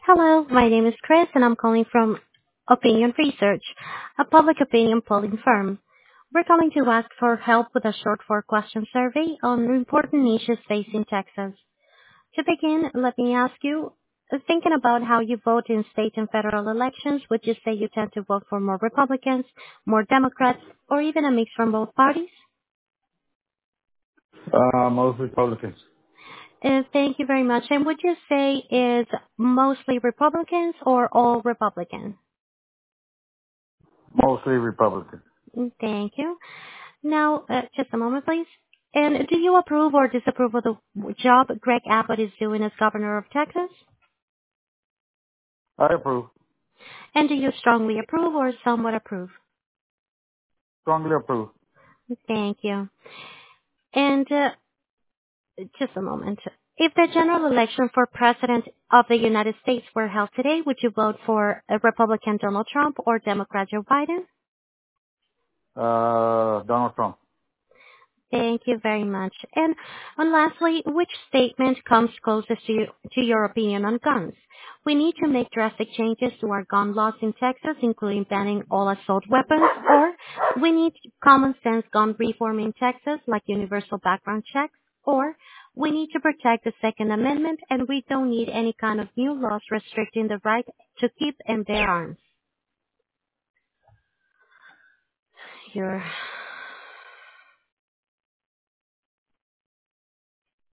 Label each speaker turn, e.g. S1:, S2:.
S1: Hello, my name is Chris, and I'm calling from Opinion Research, a public opinion polling firm. We're calling to ask for help with a short four-question survey on important issues facing Texas. To begin, let me ask you, thinking about how you vote in state and federal elections, would you say you tend to vote for more Republicans, more Democrats, or even a mix from both parties?
S2: Most Republicans.
S1: Thank you very much. And would you say is mostly Republicans or all Republicans?
S2: Mostly Republican.
S1: Thank you. Now, just a moment, please. And do you approve or disapprove of the job Greg Abbott is doing as governor of Texas?
S2: I approve.
S1: And do you strongly approve or somewhat approve?
S2: Strongly approve.
S1: Thank you. And just a moment. If the general election for President of the United States were held today, would you vote for a Republican Donald Trump or Democrat Joe Biden?
S2: Donald Trump.
S1: Thank you very much. And lastly, which statement comes closest to your opinion on guns? We need to make drastic changes to our gun laws in Texas, including banning all assault weapons, or we need common sense gun reform in Texas, like universal background checks, or we need to protect the Second Amendment, and we don't need any kind of new laws restricting the right to keep and bear arms. Your